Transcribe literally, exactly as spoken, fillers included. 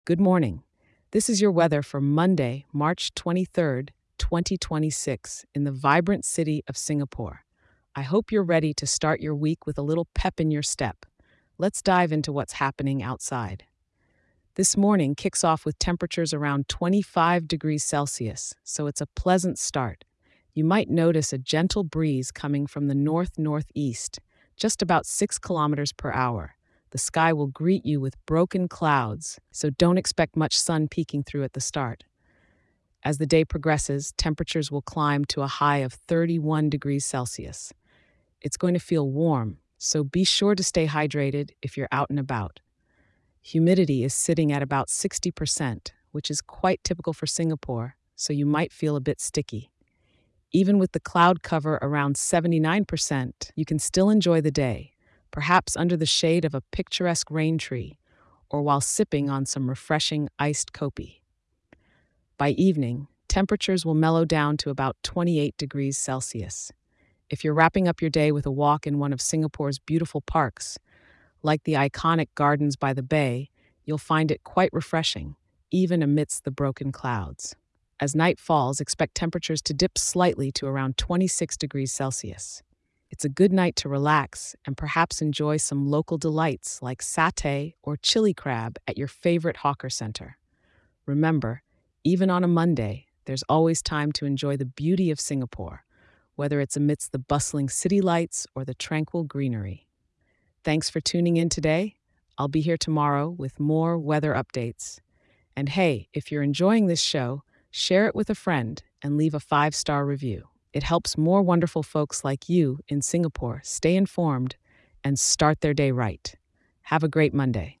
Good morning. This is your weather for Monday, March twenty-third, twenty twenty-six, in the vibrant city of Singapore. I hope you're ready to start your week with a little pep in your step. Let's dive into what's happening outside. This morning kicks off with temperatures around twenty-five degrees Celsius, so it's a pleasant start. You might notice a gentle breeze coming from the north northeast, just about six kilometers per hour. The sky will greet you with broken clouds, so don't expect much sun peeking through at the start. As the day progresses, temperatures will climb to a high of thirty-one degrees Celsius. It's going to feel warm, so be sure to stay hydrated if you're out and about. Humidity is sitting at about sixty percent, which is quite typical for Singapore, so you might feel a bit sticky. Even with the cloud cover around seventy-nine percent, you can still enjoy the day, perhaps under the shade of a picturesque rain tree or while sipping on some refreshing iced kopi. By evening, temperatures will mellow down to about twenty-eight degrees Celsius. If you're wrapping up your day with a walk in one of Singapore's beautiful parks, like the iconic Gardens by the Bay, you'll find it quite refreshing, even amidst the broken clouds. As night falls, expect temperatures to dip slightly to around twenty-six degrees Celsius. It's a good night to relax and perhaps enjoy some local delights like satay or chili crab at your favorite hawker center. Remember, even on a Monday, there's always time to enjoy the beauty of Singapore, whether it's amidst the bustling city lights or the tranquil greenery. Thanks for tuning in today. I'll be here tomorrow with more weather updates. And hey, if you're enjoying this show, share it with a friend and leave a five-star review. It helps more wonderful folks like you in Singapore stay informed and start their day right. Have a great Monday.